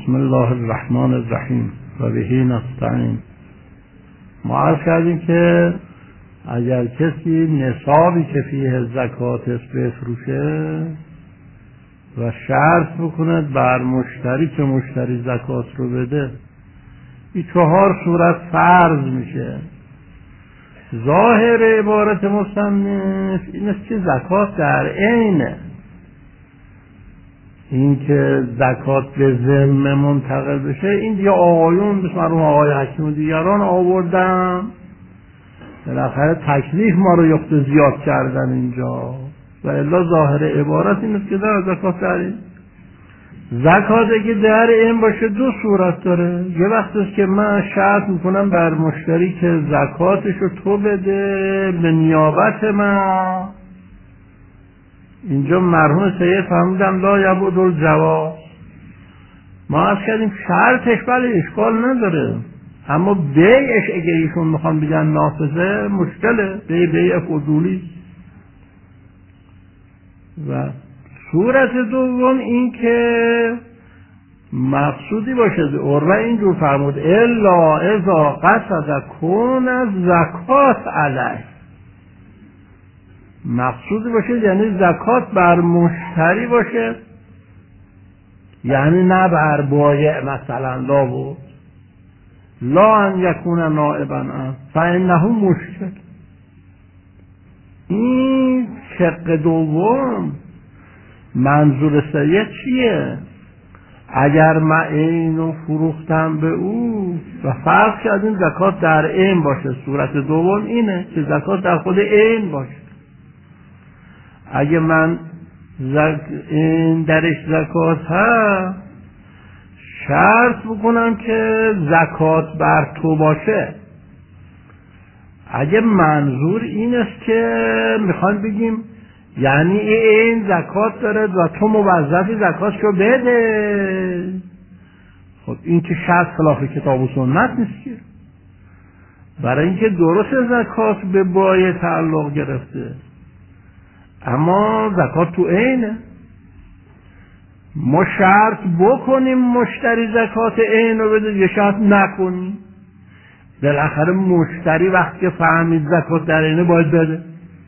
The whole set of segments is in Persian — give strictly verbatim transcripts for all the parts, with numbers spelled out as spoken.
بسم الله الرحمن الرحیم و بهی نستعین. ما عرض کردیم که اگر کسی نصابی که فیه زکات است بفروشه و شرط بکند بر مشتری که مشتری زکات رو بده، این چهار صورت فرض میشه. ظاهر عبارت مصنف این است که زکات در عینه، این که زکات به ذمه منتقل بشه این دیگه آقایون بسم الله آقای حکیم و دیگران آوردن، بالاخره تکلیف ما رو یخت زیاد کردن اینجا. و الا ظاهر عبارت این است که در زکات در این زکات اگه در این باشه دو صورت داره. یه وقت است که من شرط میکنم بر مشتری که زکاتشو تو بده به نیابت من. اینجا مرحوم سید فهمیدم لا یبعد الجواز. ما عرض کردیم شرطش بله اشکال نداره، اما بیعش اگه ایشون میخوان بگن نافذه مشکله، بیع بیع فضولی. و صورت دوم این که مقصودی باشه. عروه اینجور فرمود الا اذا قصد کون از زکات علیه، مقصودی باشه یعنی زکات بر مشتری باشه، یعنی نه بر بایع. مثلا لا بود لا ان یکون نائبا ان فانه مشکل. این شق دوم منظور سید چیه؟ اگر من اینو فروختم به او و فرض کردیم زکات در عین باشه، صورت دوم اینه که زکات در خود عین باشه. اگه من زک... این درش زکات هست شرط بکنم که زکات بر تو باشه. اگه منظور این است که میخوان بگیم یعنی این زکات داره و تو موظفی زکاتشو بده، خب این که شرط خلاف کتاب و سنت نیست که. برای اینکه درست زکات به بایع تعلق گرفته اما زکات تو عینه. ما شرط بکنیم مشتری زکات عین رو بده، یه شرط نکنیم، بالاخره مشتری وقتی که فهمید زکات در عینه باید بده.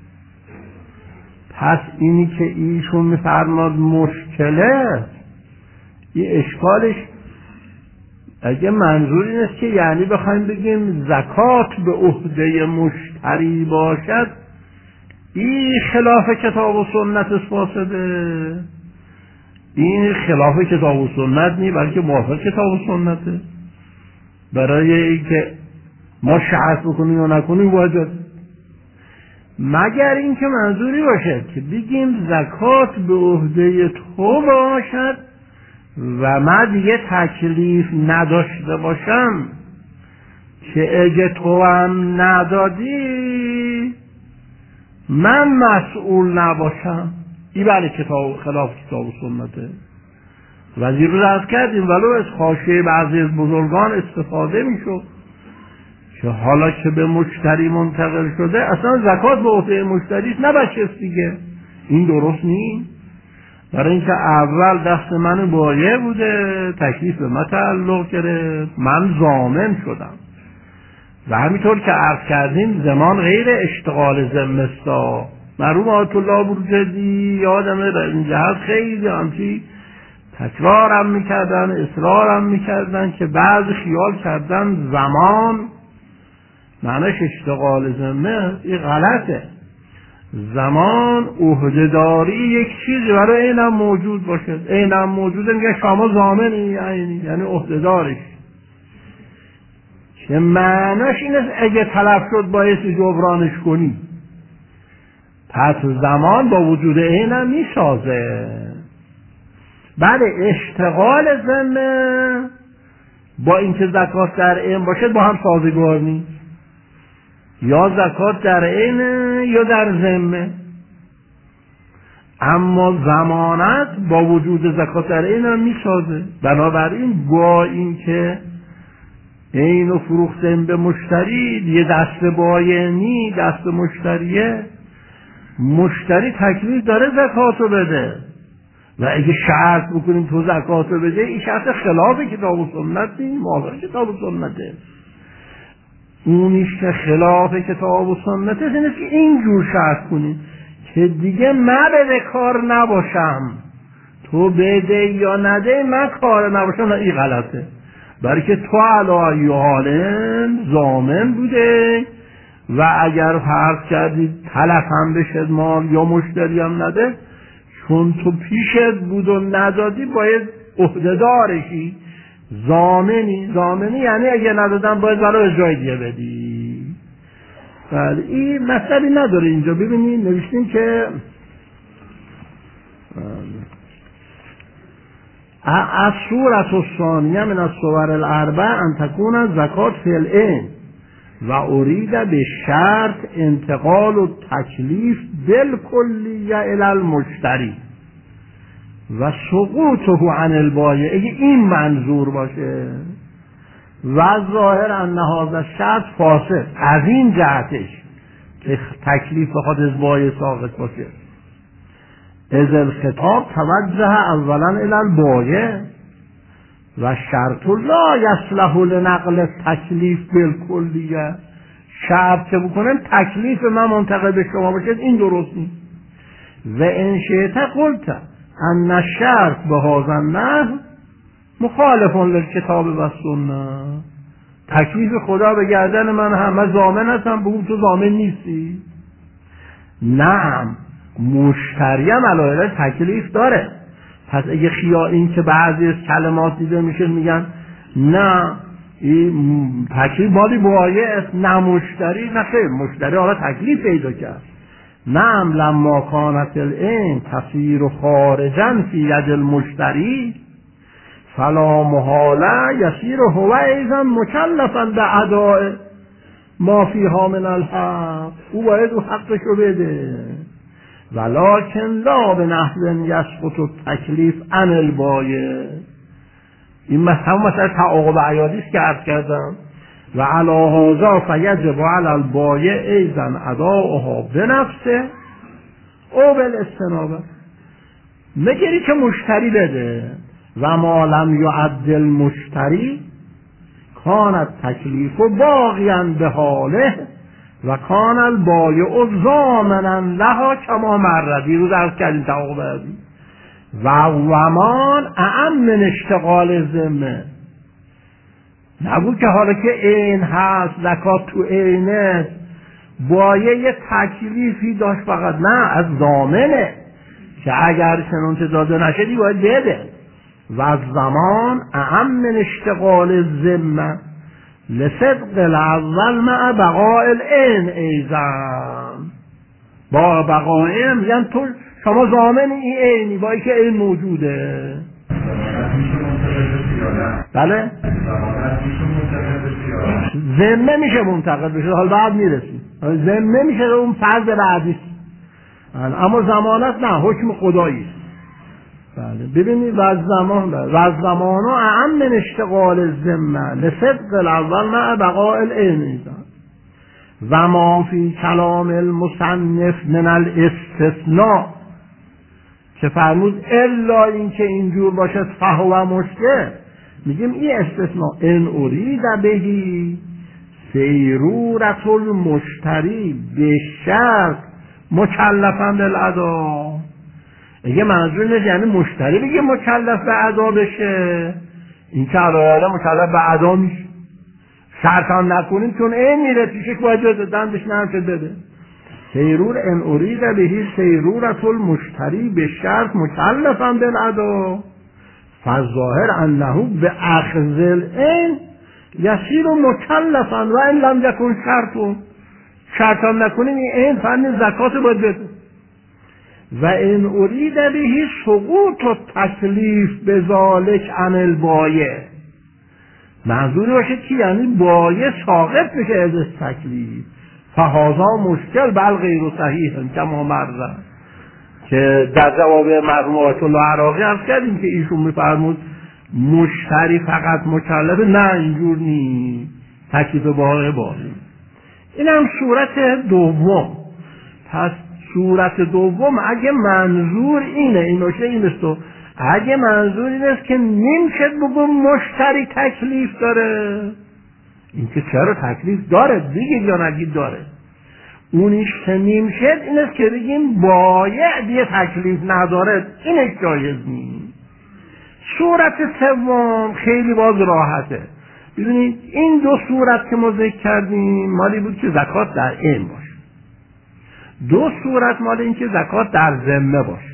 پس اینی که ایشون میفرماد مشکله، این اشکالش اگه منظور این است که یعنی بخوایم بگیم زکات به عهده مشتری باشد، این خلاف کتاب و سنت فاسده. این خلاف کتاب و سنت نی بلکه موافق کتاب و سنته. برای اینکه ما شرط بکنیم یا نکنیم واجب، مگر اینکه منظوری باشد که بگیم زکات به عهده تو باشد و من دیگه تکلیف نداشته باشم که اگه تو هم ندادی من مسئول نباشم. این بله کتاب خلاف کتاب و سنته. وزیر رو رد کردیم ولو از خاشیه بعضی از بزرگان استفاده میشد که حالا که به مشتری منتقل شده اصلا زکات به عهده مشتریش نباشد دیگه. این درست نیست. برای اینکه اول دست من بایع بوده، تکلیف به من تعلق گرفت، من ضامن شدم و همینطور که عرض کردیم زمان غیر اشتغال ذمستا. مرحوم آیت الله بروجردی یادمه در این جهت خیلی همچی تکرارم میکردن، اصرارم میکردن که بعضی خیال کردن زمان معنیش اشتغال ذمه. این غلطه. زمان عهده‌داری یک چیزی برای اینم موجود باشه، اینم موجوده میگه شما ضامنی، یعنی یعنی عهده‌دارش، که معنیش این است اگه طلب شد باید جبرانش کنی. پس زمان با وجود اینم میسازه. بعد اشتغال ذمه با اینکه زکات در عین باشه با هم سازگار نیست. یا زکات در عین یا در ذمه. اما ضمانت با وجود زکات در عین هم میسازه. بنابراین با اینکه اینو فروختیم به مشتری یه دست بایعنی دست مشتریه، مشتری تکلیف داره زکاتو بده و اگه شرط بکنیم تو زکات رو بده، این شرط خلاف کتاب و سنت نیست، موافق کتاب و سنته. اونیش که خلاف کتاب و سنته اینه که اینجور شرط کنیم که دیگه من به کار نباشم، تو بده یا نده من کار نباشم. نه، این غلطه، برای که تو علی حالن ضامن بوده و اگر فرض کردی تلف هم بشد مال یا مشتری هم نده، چون تو پیشت بود و ندادی باید عهده‌دارشی، ضامنی. ضامنی یعنی اگه ندادم باید برای جای دیگه بدی. بله، این مسئله نداره. اینجا ببینید نوشتیم که از صورت الثانیه من الصور الاربع ان تكون زکات فی العین و ارید به شرط انتقال و تکلیف بالکلیه الی المشتری و سقوطه عن البایع. اگه این منظور باشه و ظاهر ان هذا شرط فاسد، از این جهتش که تکلیف بخواد از بایع ساقط باشه، از الخطاب توجه اولا الی البایع و شرط لا یصلح لنقل تکلیف بالکلیه. شرط که بکنم تکلیف من منتقل به شما باشه، این درست نیست. و ان شئت قلت ان الشرط بهذا النحو مخالف للکتاب و سنت. تکلیف خدا به گردن من، همه ضامن هستم، بگو تو ضامن نیستی. نعم، مشتری هم علیه تکلیف داره. پس اگه خیا این که بعضی از کلمات دیده میشه میگن نه این تکلیف مالی بایع است، نه مشتری. نه خیر، مشتری حالا تکلیف پیدا کرد. نعم لما کانت العین تصیر خارجا فی ید المشتری فلا محاله یصیر هو ایضا مکلفا باداء ما فیها من الحق. او باید او حقشو بده، ولکن لا به نحو یسقط التکلیف عن البایع. این مثلا مثلا تعاقب عیادی است که عرض کردم. و علی هذا فیجب علی البایع ایضا اداؤها بنفسه او بالاستنابه. مگری که مشتری بده و ما لم یعدل مشتری کانت تکلیف باقیا به حاله و کان البایع ضامنا لها کما مر. دیروز عرض کردیم تعاقب عیادی. و ومان اعم من اشتغال ذمه. نبود که حالا که عین هست، زکات تو عینه، بایع یه تکلیفی داشت فقط، نه، از ضامنه که اگر چنانچه داده نشدی باید بده. و زمان اعم من اشتغال ذمه لصدق الاول مع بقاء العین ایضا. با بقاء میگن تو شما ضامن این عینی با اینکه عین موجوده. بله، ذمه میشه منتقل بشه، حالا بعد میرسیم. ذمه میشه اون فرض بعدی، اما ضمانت نه، حکم خدایی. بله، ببینید و زمان و زمان و اعم من اشتغال الذمه لصدق الاول مع بقاء العین و ما فی کلام المصنف من الاستثناء که فرمود الا این که اینجور باشه فهو مشکل. میگیم این استثناء ان ارید بهی سیرورت المشتری به شرط مکلفا بالادا. اگه منظور نیست یعنی مشتری بگه مکلف به ادا بشه، این که علایه مکلف به ادا میشه. شرط هم نکنیم چون این میره پیشش باید دندش نرم شد بده. سیرور ان ارید بهی سیرورت المشتری به شرط مکلفا بالادا فالظاهر انه به اخذ العین یصیر مکلفا و ان لم یکن شرط. شرط هم نکنیم این عین فن زکات باید بده. و ان ارید بهی سقوط التکلیف بذالک عن البایع. منظوری باشه که یعنی بایع ساقط میشه از تکلیف. فهذا مشکل بل غیر صحیح کما مر، که در جواب مرحوم آیت الله عراقی عرض کردیم که ایشون میفرمود مشتری فقط مکلفه. نه، اینجور نیست، تکلیف بایع باشه. این هم صورت دوم. پس صورت دوم اگه منظور اینه این باشه این است اگه منظور این است که نمیشه بگم مشتری تکلیف داره، این که چرا تکلیف داره بگید یا نگید داره. اونیش که نمیشه این است که بگیم باید یه تکلیف نداره، اینش جایز نیست. صورت سوم خیلی باز راحته. ببینید این دو صورت که ما ذکر کردیم مالی بود که زکات در عین باشه، دو صورت مال این که زکات در ذمه باشه.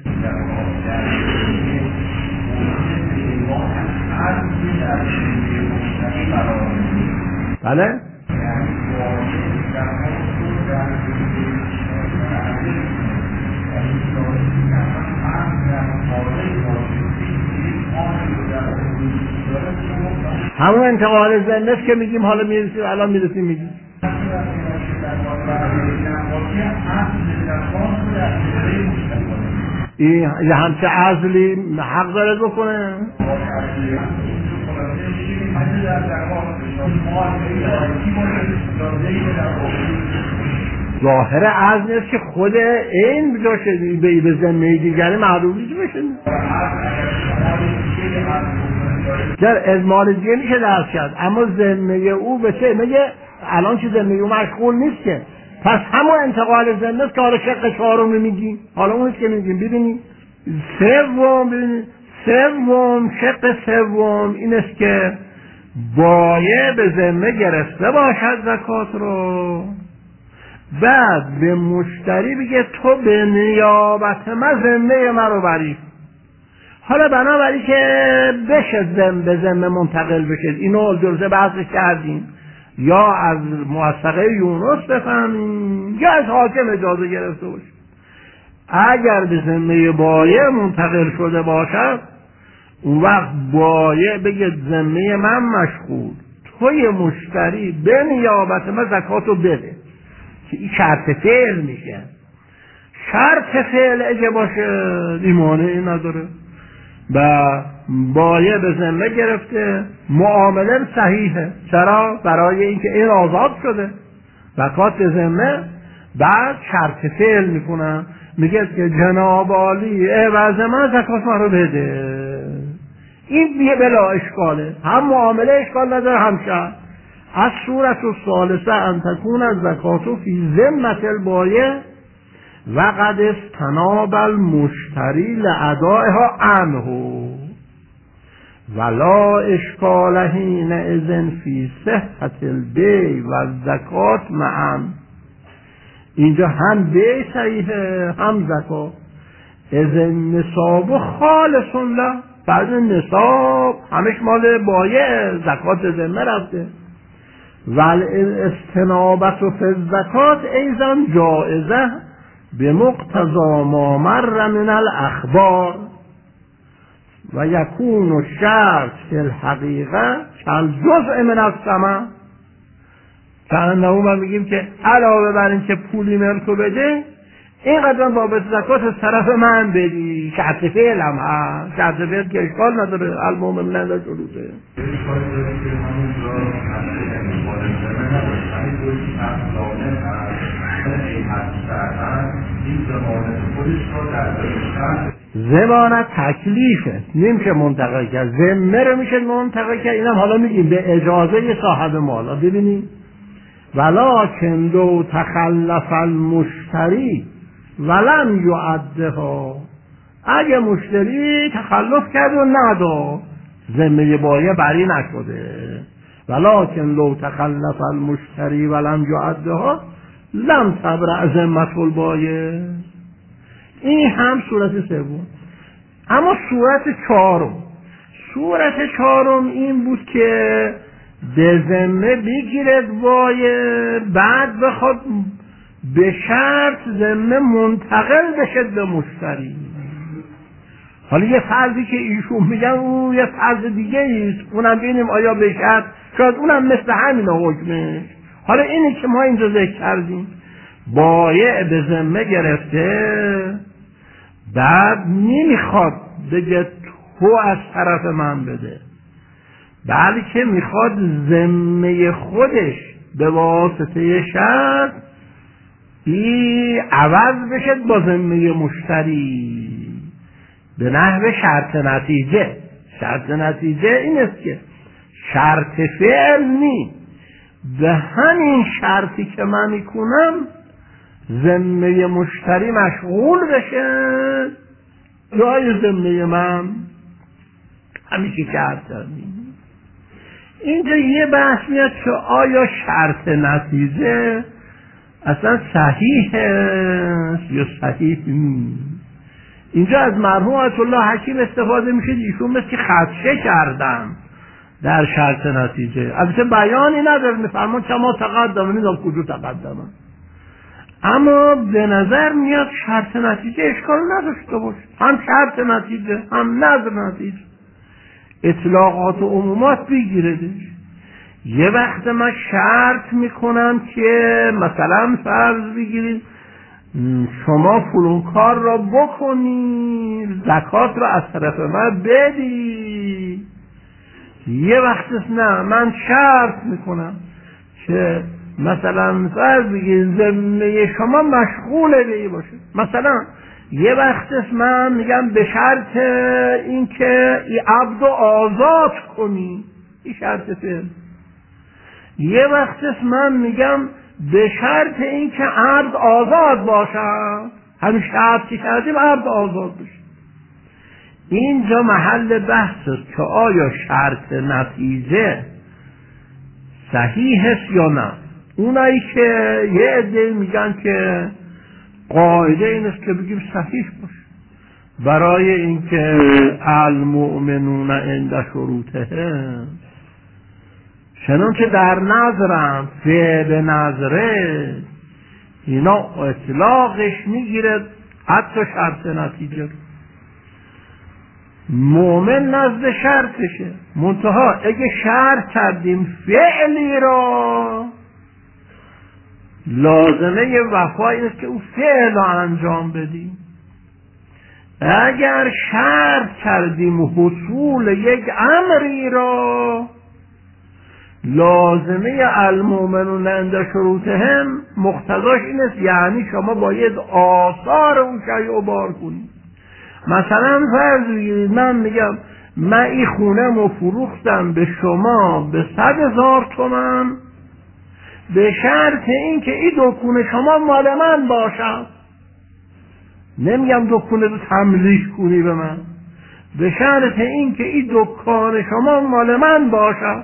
بله؟ همون انتقال ذمه است که میگیم حالا میرسیم الان میرسیم میگیم این یه همچه عزلی حق داره بکنه. ظاهر عزل است که خود این بجاشه به به ذمه دیگری معروفی بشه. در ازمال دیگه میشه درست کرد، اما ذمه او بشه میگه الان که ذمه او مشغول نیست که، پس همون انتقال ذمه است که حالا شق چهارم رو میگیم، حالا اون است که میگیم. ببینید سوم، ببینید سوم شق سوم این است که باید به ذمه گرفته باشد زکات رو، بعد به مشتری بگه تو به نیابت من ذمه من رو بری. حالا بنابراین که بشه ذمه به ذمه منتقل بشه، اینو جزء بحثش کردیم، یا از موثقه یونس بفهمیم یا از حاکم اجازه گرفته باشه. اگر به ذمه بایع منتقل شده باشد اون وقت بایع بگه ذمه من مشغول، توی مشتری به نیابت من زکاتو بده، که این شرط فعل میشه. شرط فعل اگه باشه ایمانه نداره و بایع به ذمه گرفته، معامله صحیحه. چرا؟ برای اینکه این آزاد شده، زکات به ذمه. بعد شرط فعل میکنن، میگه که جناب عالی عوض من زکات من رو بده. این بیه بلا اشکاله، هم معامله اشکال نداره هم شرط. از صورت الثالثه ان تکون الزکات فی ذمة البایع و قد استناب المشتری لادائها عنه ولا اشکال حینئذ فی صحة البیع و الزکات معا. اینجا هم بیع صحیحه هم زکات. از نصاب خالص له، بعد نصاب همش مال بایع، زکات ذمه رفته. ول استنابت فی الزکات ایضا جائزه به مقتضا ما مر من الاخبار و یکون الشرط فی الحقیقه کالجزء من الثمن. فانه ما میگیم که علاوه بر این که پولی ملکو بده، اینقدر بابت زکات از طرف من بدی. شرط فعل هم هست، شرط فعل که اشکال نداره، المؤمن نداره شروطه. ضمانت تکلیفه، نمیشه منتقل کرد. ذمه رو میشه منتقل کرد، اینم حالا میگیم به اجازه صاحب مال. ببینید ولکن لو تخلف المشتری ولم یعدها، اگه مشتری تخلف کرد و نداد ذمه بایع بری نشده. ولکن لو تخلف المشتری ولم یعدها لم تبرأ ذمة البایع. این هم صورت سوم. اما صورت چهارم، صورت چهارم این بود که به ذمه بگیرد بایع، بعد بخواد به شرط ذمه منتقل بشه به مشتری. حالا یه فرضی که ایشون میگن اون یه فرض دیگه ایست، اونم ببینیم آیا به شرط، شاید اونم مثل همین حکمش. حالا اینی که ما اینجا ذکر کردیم، بایع به ذمه گرفته، بعد نمیخواد بگه تو از طرف من بده، بلکه میخواد ذمه خودش به واسطه شرط ای عوض بشه با ذمه مشتری. به نحو شرط نتیجه. شرط نتیجه این است که شرط فعل نی، به همین شرطی که من میکنم ذمه مشتری مشغول بشه جای ذمه من، همیشه شرط داریم. اینجا یه بحث میاد که آیا شرط نتیجه اصلا صحیح است یا صحیح نیست. اینجا از مرحوم آیت الله حکیم استفاده میشه، ایشون مثل که خدشه کردن در شرط نتیجه. البته بیانی نداره، میفرمان کما تقدم، نمیدونم کجا تقدم، اما به نظر میاد شرط نتیجه اشکال نداشته باشه، هم شرط نتیجه هم نظر نتیجه، اطلاقات و عمومات بگیردش. یه وقت من شرط میکنم که مثلا فرض بگیرید شما فلان کار را بکنید، زکات را از طرف من بدی. یه وقت نه، من شرط میکنم که مثلا فرض بگیرید ذمه شما مشغول به باشه. مثلا یه وقت من میگم به شرط اینکه این عبد رو آزاد کنی، این شرط فعل. یه وقت من میگم به شرط اینکه عبد آزاد باشه، همین شرط که کردیم عبد آزاد بشه. اینجا محل بحث است که آیا شرط نتیجه صحیح است یا نه. اونایی که یه عده میگن که قاعده این است که بگیم صحیح باشه، برای اینکه المؤمنون عند شروطهم، چنانچه در نظرم فعل نظره اینا اطلاقش میگیره حتی شرط نتیجه. مؤمن نزد شرطشه، منتها اگه شرط کردیم فعلی را، لازمه وفا این است که اون فعل را انجام بدیم. اگر شرط کردیم حصول یک امری را، لازمه المؤمنون عند شروطهم مقتضاش این است، یعنی شما باید آثار اون شیء رو بار کنید. مثلا فرض بگیرید من میگم من این خونه مو فروختم به شما به صد هزار تومان، به شرط این که این دکون شما مال من باشد. نمیگم دکون رو تملیک کنی به من، به شرط این که این دکان شما مال من باشد.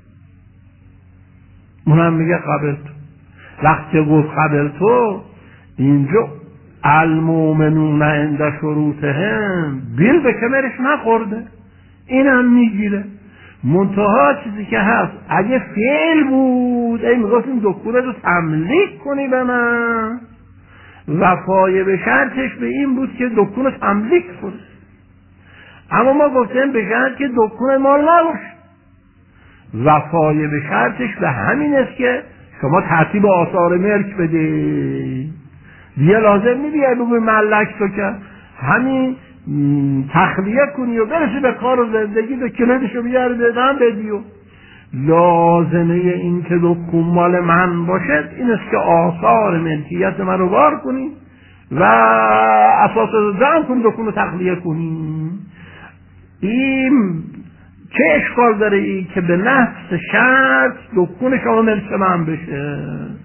اونم میگه قبل تو. وقتی گفت قبل تو، اینجا المؤمنون عند شروطهم بیل به کمرش نخورده، اینم میگیره. منتها چیزی که هست اگه فعل بود، ای میگفت این دکونه رو تملیک کنی به من، وفای به شرطش به این بود که دکونه تملیک کنی. اما ما گفتیم به شرط که دکونه مال نباشه، وفای به شرطش به همین است که شما ترتیب آثار ملک بده. دیگه لازم نیست بگوی ملک تو که همین تخلیه کنی و برسی به کار و زندگی و کلیدشو بیاری بدن بدی. و لازمه این که دکون مال من باشد این است که آثار ملکیت من رو بار کنی و اساس جمع کنی، دکون رو تخلیه کنی. این چه اشکال داره ای که به نفس شرط دکون شما ملک من بشه؟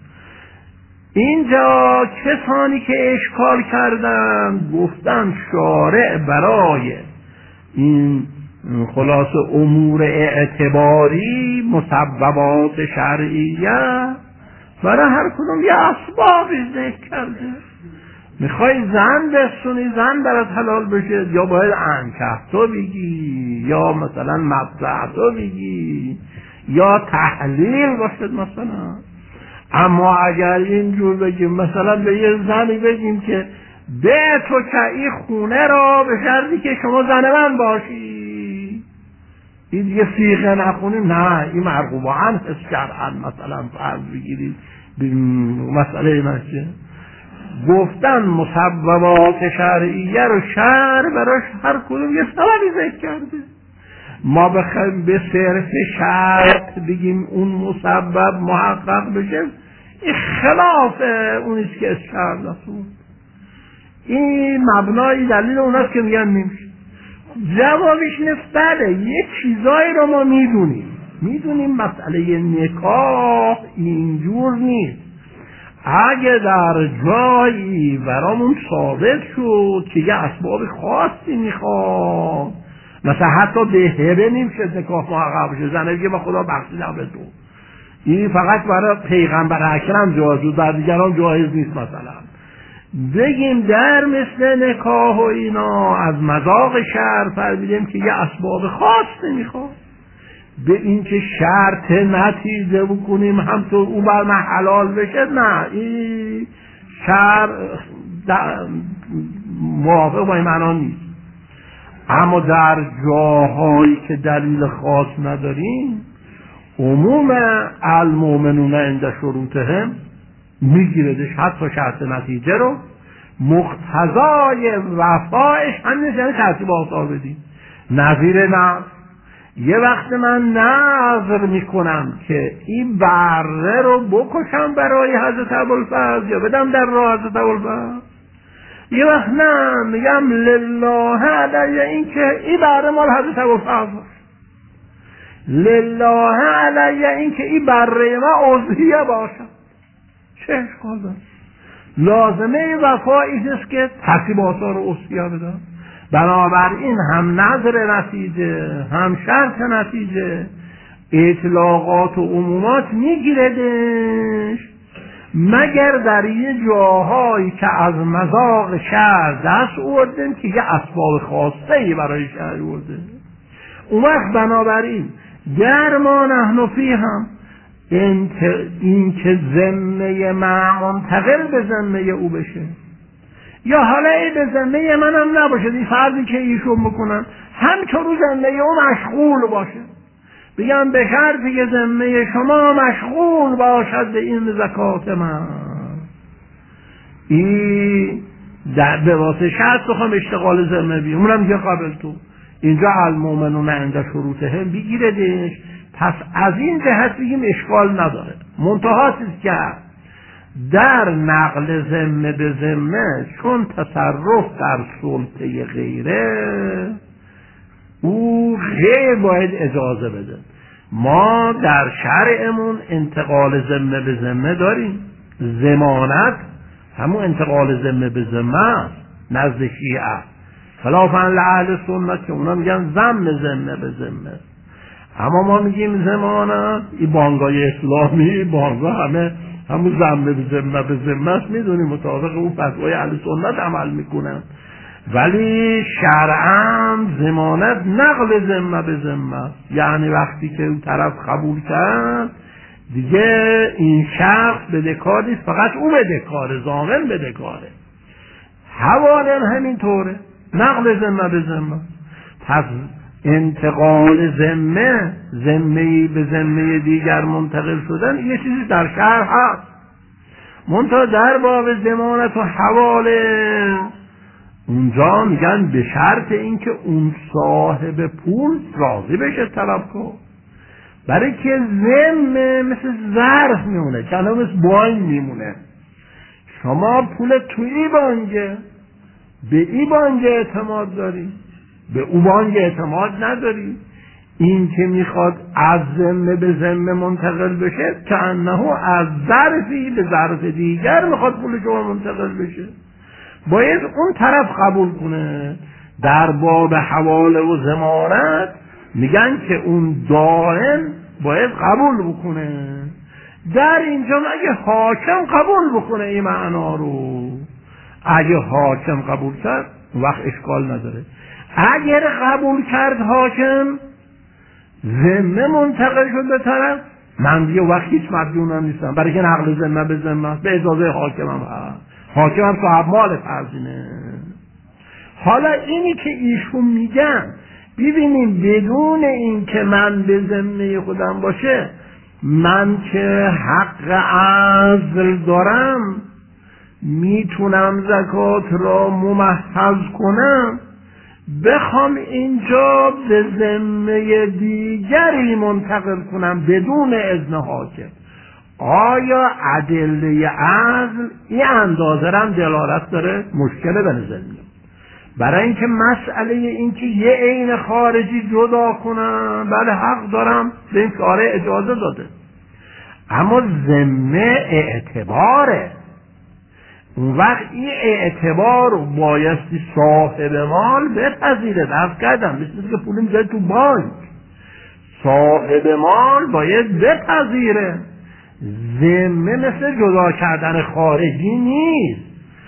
اینجا کسانی که اشکال کردن گفتن شارع برای این خلاص امور اعتباری مسببات شرعیه برای هر کدوم یه اسبابی ذکر کرده. میخوای زن بسونی، زن برات حلال بشه، یا باید انکح تو بگی، یا مثلا مطلع تو بگی، یا تحلیل باشد مثلا. اما اگر اینجور بگیم مثلا به یه زنی بگیم که به تو که این خونه را به شرطی که شما زن من باشی، این دیگه صیغه نخونیم، نه این مرغوب عنه شرعاً مثلا فرض بگیرید مسئله نشه. گفتن مسببات شرعیه رو شرع براش هر کدوم یه سببی ذکر کرده. ما بخوایم به صرف شرط بگیم اون مسبب محقق بشه، این خلاف اونیست که اشکال نسون. این مبنای دلیل اوناست که میگن نمیشه. جوابش اینه بله یه چیزایی رو ما میدونیم میدونیم مسئله نکاح اینجور نیست. اگه در جایی برامون ثابت شد که یه اسباب خاصی میخواد، مثلا حتی به هبه نمیشه نکاح محقق بشه، زنه بگه با خدا بخشیدم به تو، این فقط برای پیغمبر اکرم جایز بود، در دیگران جایز نیست. مثلا بگیم در مثل نکاح و اینا از مذاق شرع فهمیدیم که یه اسباب خاصی میخواد، به این که شرط نتیجه بکنیم همطور اون بر من حلال بشه، نه این شرع موافق با این معنا نیست. اما در جاهایی که دلیل خاص نداریم عموم المؤمنون عند شروطهم میگیردش، حتی شرط نتیجه رو مقتضای وفایش همین یعنی ترتیب آثار بدیم. نظیر نه یه وقت من نظر میکنم که این بره رو بکشم برای حضرت ابوالفضل یا بدم در راه حضرت ابوالفضل، یه وقت نه میگم لله علیه این که این بره مال حضرت ابوالفضل، لله علیه این که این بره ما عضویه باشد، چه اشکال داره؟ لازمه وفایی است که ترتیب آثار عضویه بدم. بنابراین هم نظر نتیجه هم شرط نتیجه اطلاقات و عمومات میگیردش، مگر در یه جاهایی که از مذاق شرع دست آوردن که یه اسباب خاصه‌ای برای شرع آورده. اون وقت بنابراین در ما نحن فی هم این که ذمه من منتقل به ذمه او بشه، یا حالا ای به ذمه منم نباشه، این فرضی که ایشون بکنن همچون رو ذمه او مشغول باشه، بگم به شرطی که ذمه شما مشغول باشد به این زکات من، این به واسه شرط بخوام اشتغال ذمه بیم، اونم میگه قابل تو اینجا المؤمنون عند شروطهم بگیردش. پس از این جهت بگیم اشکال نداره. منتهاست که در نقل ذمه به ذمه چون تصرف در سلطه غیره او غیر باید اجازه بده. ما در شرعمون انتقال ذمه به ذمه داریم، ضمانت همون انتقال ذمه به ذمه نزد شیعه، خلافاً لأهل سنت که اونا میگن ذم ذمه به ذمه، اما ما میگیم ضمانت. این بانگای اسلامی بانگا همه همون ذمه به ذمه به ذمه است، میدونیم مطابق اون فتوای اهل سنت عمل میکنن، ولی شرعاً ضمانت نقل ذمه به ذمه، یعنی وقتی که اون طرف قبول کرد دیگه این شخص بدهکار نیست، فقط او بدهکاره، ضامن بدهکاره. حواله همینطوره، نقل ذمه به ذمه. پس انتقال ذمه ذمه به ذمه دیگر منتقل شدن یه چیزی در شرع هست، منتها در باب ضمانت و حواله اونجا میگن به شرط اینکه اون صاحب پول راضی بشه طلب کن، برای که ذمه مثل ظرف میمونه، کنه مثل بانک میمونه. شما پول توی بانکه، به این بانک اعتماد داری، به او بانک اعتماد نداری، این که میخواد از ذمه به ذمه منتقل بشه که انه از ظرفی به ظرف دیگر میخواد پول شما منتقل بشه، باید اون طرف قبول کنه. در باب حواله و ضمانت میگن که اون دائم باید قبول بکنه. در اینجا اگه حاکم قبول بکنه این معنا رو، اگه حاکم قبول کرد وقت اشکال نداره. اگر قبول کرد حاکم ذمه منتقل شد به طرف، من دیگه وقت هیچ مدیونم نیستم، برای که نقل ذمه به ذمه به اجازه حاکمم هست، حاکمم صاحب مال فرزینه. حالا اینی که ایشون میگن ببینیم بدون این که من به ذمه خودم باشه، من که حق عزل دارم میتونم زکات را ممحض کنم، بخوام اینجا به ذمه دیگری منتقل کنم بدون اذن حاکم، آیا ادله عزل این اندازه هم دلالت داره؟ مشکل به نظر میاد. برای اینکه مسئله این که یه عین خارجی جدا کنم، بله حق دارم، به این شارع اجازه داده، اما ذمه اعتباره. اون وقت این اعتبار رو بایستی صاحب مال بپذیره. درست کردم مثل که پول میذاری تو بانک، صاحب مال باید بپذیره. ذمه مثل جدا کردن خارجی نیست.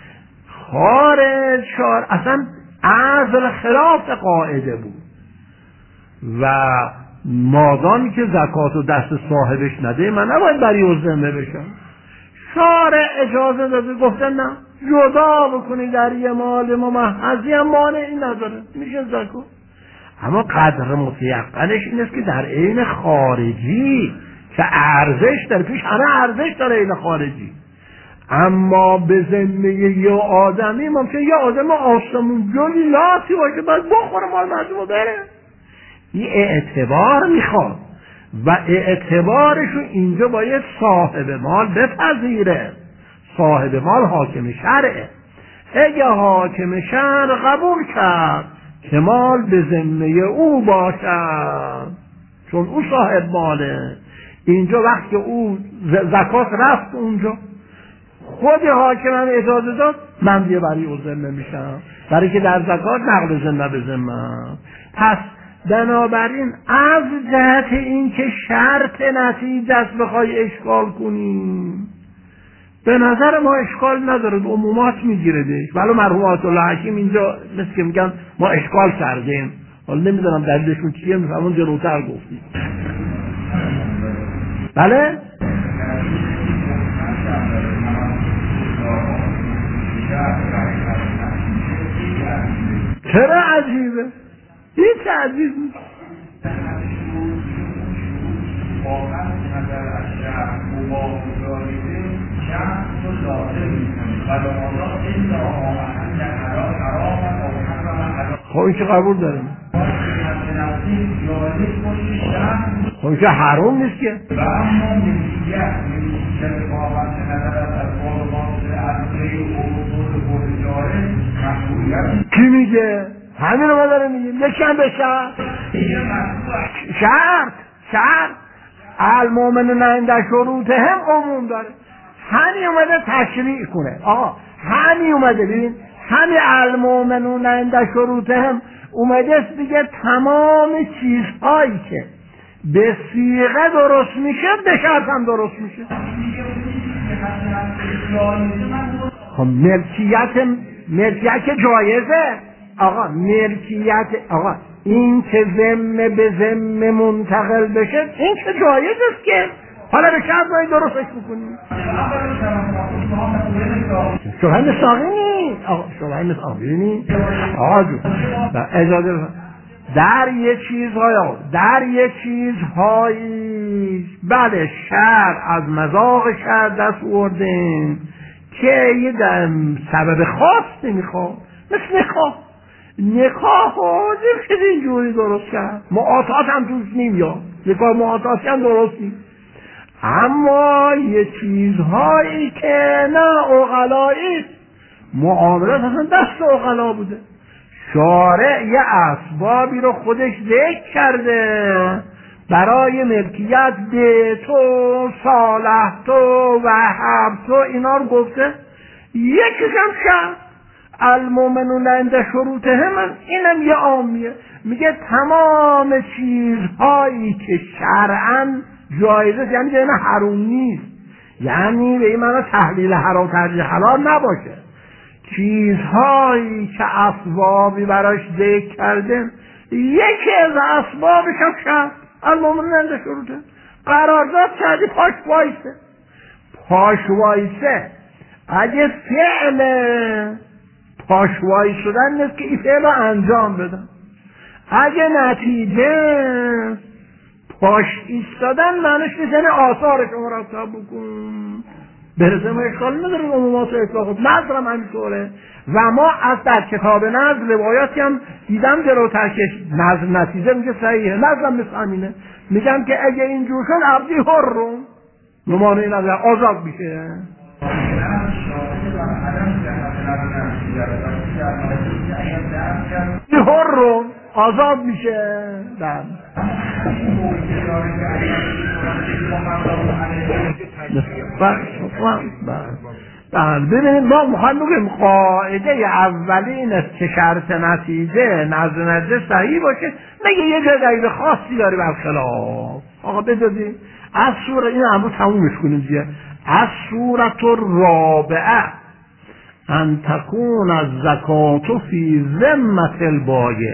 خارج شار اصلا اصل خلاف قاعده بود و مادامی که زکات و دست صاحبش نده من نباید بری و ذمه بشم. شارع اجازه داده، گفتن نه جدا بکنی در یه مال ممحضی هم مانعی نداره، میشه زکات. اما قدر متیقنش این است که در عین خارجی که ارزش داره، پیش همه ارزش داره عین خارجی، اما به ذمه یه آدمی ممکنه یه آدم آسمون جلی لاتی باشه بعد بخوره مال مردم بره. این اعتبار میخواد و اعتبارشو اینجا باید صاحب مال بپذیره. صاحب مال حاکم شرعه. اگه حاکم شرع قبول کرد که مال به ذمه او باشد، چون او صاحب ماله، اینجا وقتی او زکات رفت اونجا خود حاکم هم اجازه داد، من دیگه برای او ذمه میشم، برای که در زکات نقل ذمه به ذمه. پس بنابراین از جهت این که شرط نتیجه است بخوای اشکال کنی، به نظر ما اشکال نداره، عمومات میگیره دیش. ولی مرحوم آیت الله حکیم اینجا مثل که میگن ما اشکال کردیم، حالا نمیدونم دلیلشون چیه، میفهمون جلوتر گفتیم. بله؟ چرا عجیبه؟ هیچ عجیب نیست. خب این که قبول داریم، خب این که حرام نیست که. کی میگه؟ همین رو ما داره میگیم. یکم به شرط شرط شرط المؤمنون عند شروطهم عموم داره. همین اومده تشریع کنه. آقا همین اومده، ببین همین المؤمنون عند شروطهم اومده است دیگه، تمام چیزهایی که به صیغه درست میشه به شرط هم درست میشه. خب ملکیت ملکیت که جایزه آقا، ملکیت آقا این که ذمه به ذمه منتقل بشه این که جایز است که حالا به شرط باید درستش بکنیم. شبهه مساقی نیست آقا، شبهه مساقی نیست آقا جو اجازه در یه چیزهای در یه چیزهایی بله شرع از مذاق شرع دست آوردن که یه در سبب خاص نمیخواد، مثل نکاح. نکاح حاضر شده اینجوری درست کرد، معاطات هم توش نمیاد، نکاح معاطاتی هم درست نیست. اما یه چیزهایی که نه عقلایی، معاملات اصلا دست عقلا بوده، شارع یه اسبابی رو خودش ذکر کرده برای ملکیت، به تو، صالح تو، وهب تو، اینا رو گفته. یکیش هم شرط المؤمنون عند شروطهم، اینم یه عامیه، میگه تمام چیزهایی که شرعاً جایزه، یعنی یعنی حرام نیست، یعنی به این معنی تحلیل حرام تحلیل حلال نباشه، چیزهایی که اسبابی براش ذکر کردن یکی از اسبابش هم شرط المؤمنون عند شروطهم. قرارداد کردی پاش وایسه، پاش وایسه اگه فعل پاشوایی شدن نیست که این فعل رو انجام بدن، اگه نتیجه پاش ایستادن معنیش نیست یعنی آثارش رو مرتب بکن. برسه ما اشکال نداره عمومات و اطلاقات، نظر هم همینطوره. و ما از در کتاب نظر روایاتی هم دیدم جلوتر که نظر نتیجه میگه صحیحه، نظرم مثل همینه، میگم که اگه اینجور شد عبدی حر رو نمانه نظر آزاد میشه. این هر رو آزاد میشه. بله بله ببینید ما میخوایم بگیم قاعده اولین است که شرط نتیجه نزد نتیجه صحیح باشه، نگه یه جای دلیل خاصی داری برخلاف. آقا بذارید از سوره این امروز تمومش کنیم دیگه. از سورة الرابعه ان تكون الزکات فی ذمة البایع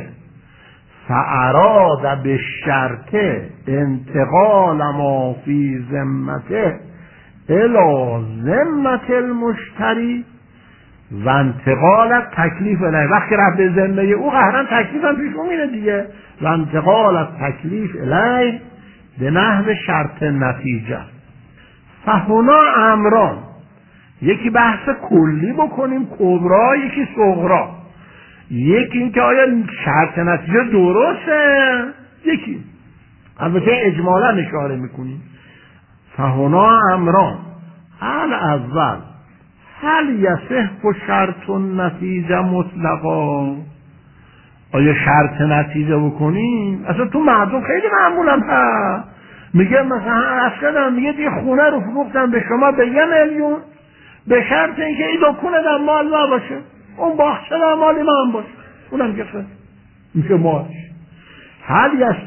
فاراد بالشرط انتقال ما فی ذمته الى ذمة المشتری و انتقال تکلیف الیه. وقتی رفت به ذمه او قهرن تکلیف هم پیش میره دیگه. و انتقال تکلیف الیه به نحو شرط نتیجه. فهنا امران، یکی بحث کلی بکنیم کبرا، یکی صغرا. یکی این که آیا شرط نتیجه درسته، یکی البته اجمالا اشاره میکنیم. فهنا امران، هل اول هل یصح شرط نتیجه مطلقا، آیا شرط نتیجه بکنیم؟ اصلا تو مردم خیلی معمولم هست، میگه مثلا اصلا میگه یه خونه رو فروختم به شما به یه میلیون به شرط اینکه این دکونه در مال ما باشه، اون باغچه در مال من باشه، اونم که خیلی میشه ماش. هل یصح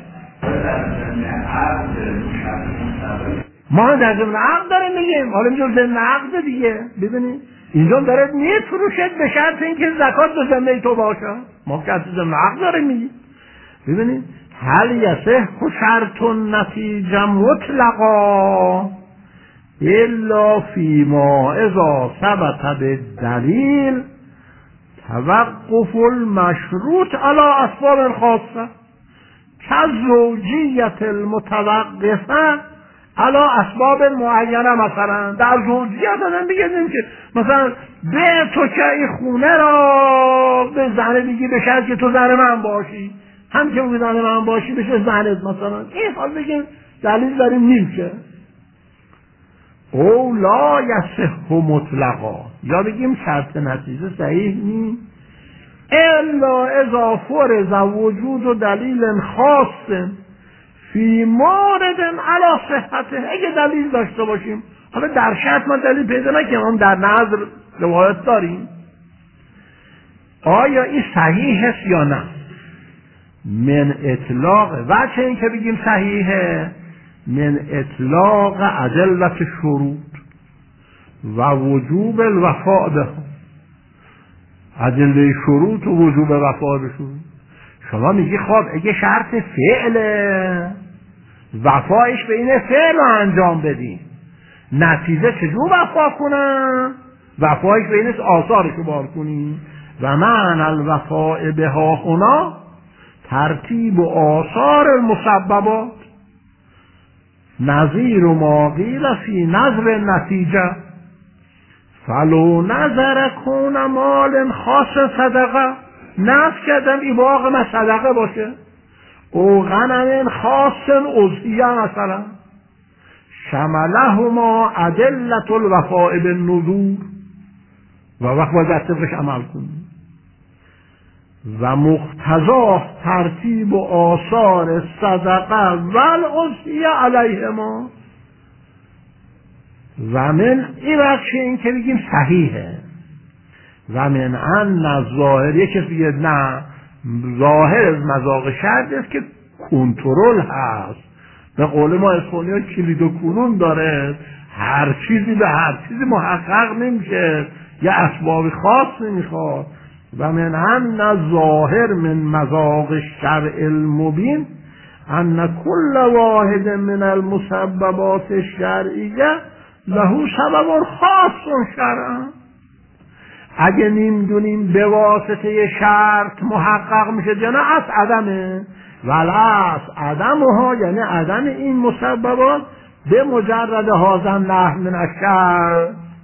ما در ضمن عقد داریم میگیم، حالا اینجا ضمن عقد دیگه. ببینید اینجا داره میفروشد به شرط اینکه زکات به ذمه تو باشه، ما که از ضمن عقد داریم میگیم. ببینید هل یصح شرط نتیجه مطلقا الا فیما اذا ثبت بالدلیل توقف المشروط علی اسباب خاصه كالزوجیت المتوقفه علی اسباب معینه. مثلا در زوجیت دادن بگیم که مثلا به تو که این خونه را به زنه دیگه به شرط که تو زن من باشی، هم که اون زن من باشی بشه زنت. مثلا این حال بگیم دلیل داریم نیمشه. او لا یصح مطلقا، یا بگیم شرط نتیجه صحیح نیست الا اذا فرض وجود و دلیل خاص فی مورد علی صحته. اگه دلیل داشته باشیم، حالا در شرط ما دلیل پیدا نکنیم، هم در نظر روایت داریم، آیا این صحیح است یا نه؟ من اطلاق وجه این که بگیم صحیحه من اطلاق ادلت شروط و وجوب الوفاء به ادله شروط و وجوب وفاء به شروط. شما میگی خب اگه شرط فعله وفایش به این فعل رو انجام بدیم، نتیجه چجور وفا کنن؟ وفایش به این آثارش رو بار کنیم. و معنی الوفاء بها هنا ترتیب و آثار المسببات نظیر و ما قیل فی نظر نتیجه فلو نظر کون مال خاص صدقه، نفس کردم ای باغ ما صدقه باشه، او غنم خاص عضیه مثلا شملهما ادلت الوفاء بالنذور، و وقت باید از طبقش عمل کنیم. و مقتضا ترتیب و آثار صدقه و العضیه علیهما. و من این وقت این که بگیم صحیحه. و من ان ظاهر یک کسی بگه نه ظاهر از مذاق شرط است که کنترل هست، به قول ما اسپانیا کلید و کنون داره، هر چیزی به هر چیزی محقق نمیشه، یه اسباب خاص نمیخواد. و من ان ظاهر من مذاق الشرع المبین ان کل واحد من المسببات الشرعیه له سبب خاص شرعا. اگه نمیدونیم به واسطه شرط محقق میشه یا نه، از عدمه، ولی عدم ها یعنی عدم این مسببات به مجرد هازن نحو من الشرع.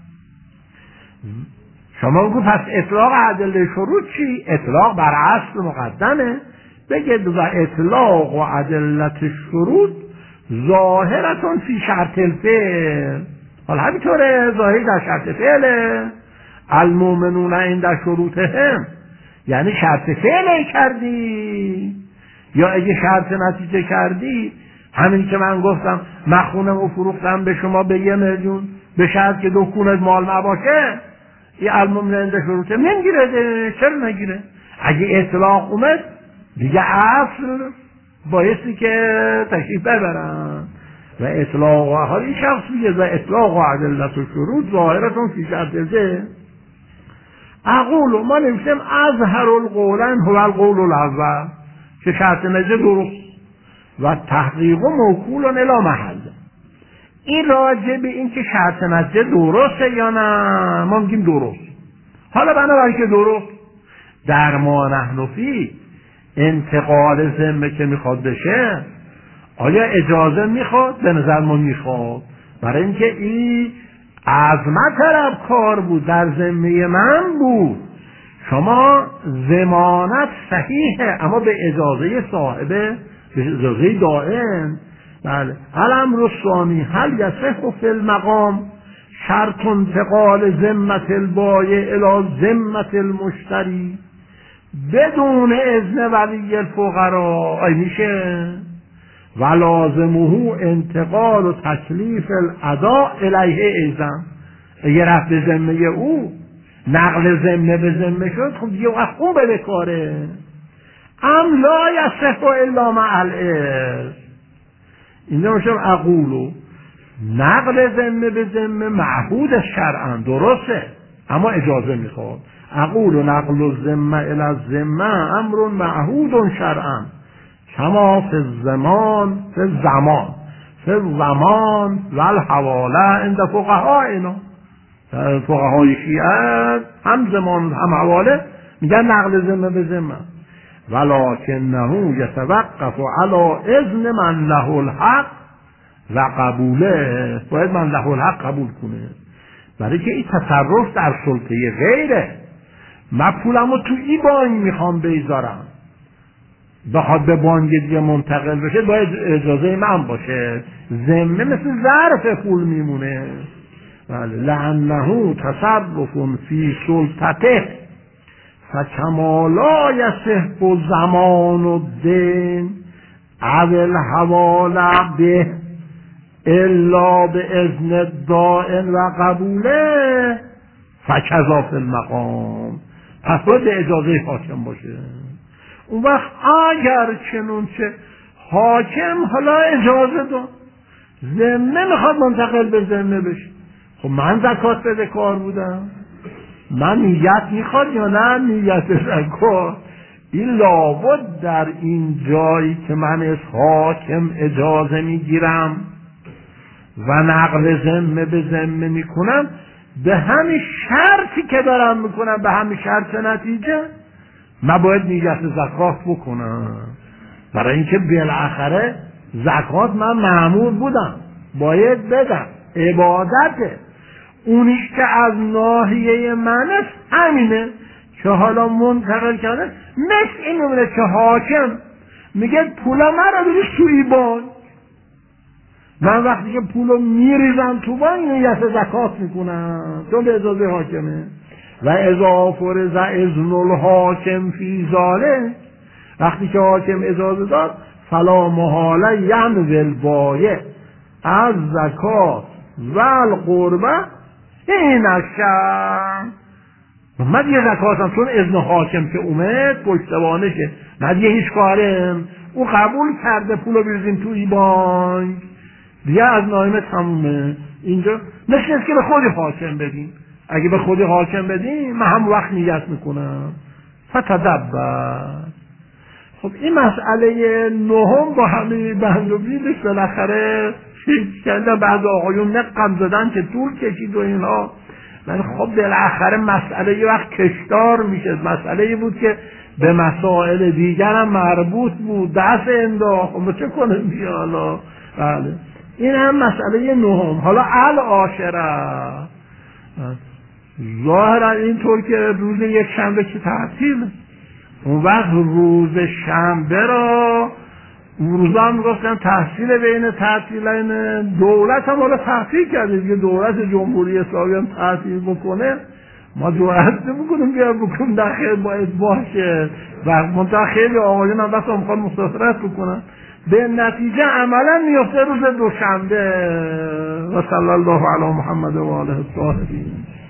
شما بگو پس اطلاق ادله شروط چی؟ اطلاق بر اصل مقدمه، بگید و اطلاق و ادلت شروط ظاهرتون فی شرط الفعل. حالا همینطوره ظاهر در شرط فعله، المؤمنون عند شروطهم یعنی شرط فعل کردی یا اگه شرط نتیجه کردی، همین که من گفتم من خونم رو فروختم به شما به یه میلیون به شرط که دکونت مال نباشه، این الموم رنده شروطه نمیگیره. چرا نگیره؟ اگه اطلاق اومد دیگه اصل بایستی که تشریف ببرن و اطلاق و حال این شخص میگه و اطلاق و عدلت و شروط ظاهرتون فی شرط زه. اقول ما نمیشیم اظهر القولن هو القول الاول که شرط نزه درست و تحقیق و موکولن الی محل. این راجع به این که شرط نزه درسته یا نه ما میگیم درست. حالا بنابراین که درست در ما نحن فی انتقال ذمه که میخواد بشه، آیا اجازه میخواد؟ به نظر ما میخواد، برای اینکه این از من طرف کار بود، در ذمه من بود. شما ضمانت صحیحه اما به اجازه صاحبه، به اجازه دائم. بله. الامر الثانی هل یصح فی المقام شرط انتقال ذمت البایع الی ذمت المشتری بدون اذن ولی الفقراء؟ ای میشه و لازمه انتقال و تکلیف الاداء الیه ایضا. اگه رفت به ذمه او، نقل ذمه به ذمه شد، خب دیگه وقت اون بده کاره. ام لا یصح الا مع العلم. اینجا میشم اقولو نقل ذمه به ذمه معهود شرعا درسته اما اجازه میخواد. اقول نقل الذمه الی الذمه امر معهود شرعا کما فی الزمان فی الزمان فی الزمان و الحواله عند فقهائنا. فقهای شیعه هم زمان هم حواله میگن نقل ذمه به ذمه، ولکنه یتوقف علی اذن من له الحق و قبوله. باید من له الحق قبول کنه، برای که این تصرف در سلطه غیره. من پولمو تو ای بانک میخوام بذارم، بخواد به بانک دیگه منتقل بشه باید اجازه من باشه. ذمه مثل ظرف پول میمونه. بله. لانه تصرف فی سلطته فکما لا یصح زمان الدین او الحواله به الا به اذن الدائن و قبوله فکذا فی المقام. پس باید اجازه حاکم باشه. اون وقت اگر چنونچه حاکم حالا اجازه داد، ذمه میخواد منتقل به ذمه بشه، خب من زکات بده کار بودم، من نیت میخواد یا نه نیت زکات. این لابد در این جایی که من از حاکم اجازه میگیرم و نقل ذمه به ذمه میکنم، به همین شرطی که دارم میکنم، به همین شرط نتیجه من باید نیت زکات بکنم، برای اینکه بالاخره زکات من مأمور بودم باید بدم، عبادته. اونیش که از ناحیه من است همینه که حالا منتقل کرده. مثل این نمونه که حاکم میگه پولا من رو بریز توی بانک، من وقتی که پولو میریزم تو بانک نیت زکات میکنم چون به اجازه حاکمه. و اذا فرض اذن الحاکم فی ذلک، وقتی که حاکم اجازه داد، فلا محاله ینوی البایع از زکات و القربه این اشم. من دیگه زکاتم چون اذن حاکم که اومد پشتوانشه، من دیگه هیچ کارم، او قبول کرده پولو بریزیم توی بانک دیگه از نایم تمومه. اینجا مثل که به خود حاکم بدیم، اگه به خود حاکم بدیم من هم وقت نیت میکنم. فتدبر. خب این مسئله نهم با همه بند و بیدش بالاخره چیز کردن، بعض آقایون نقم زدن که طول کشید و اینها، من خب بالاخره مسئله یه وقت کشدار میشه. مسئله بود که به مسائل دیگر هم مربوط بود، دست انداخت، خب چه کنه بیا حالا. بله این هم مسئله نهم. حالا العاشره، ظاهرا اینطور که روز یک شنبه که تعطیل، اون وقت روز شنبه را روزا هم گفتن تحصیل بین تعطیلین، دولت هم حالا تحصیل کرده دیگه، دولت جمهوری اسلامی هم تحصیل بکنه ما دعوت نمیکنیم بیا بکنیم در خیر باید باشه و منطقه خیلی آقایون هم دست میخوان مسافرت بکنن، به نتیجه عملا میفته روز دوشنبه. و صلی الله علی محمد و آله الطاهرین.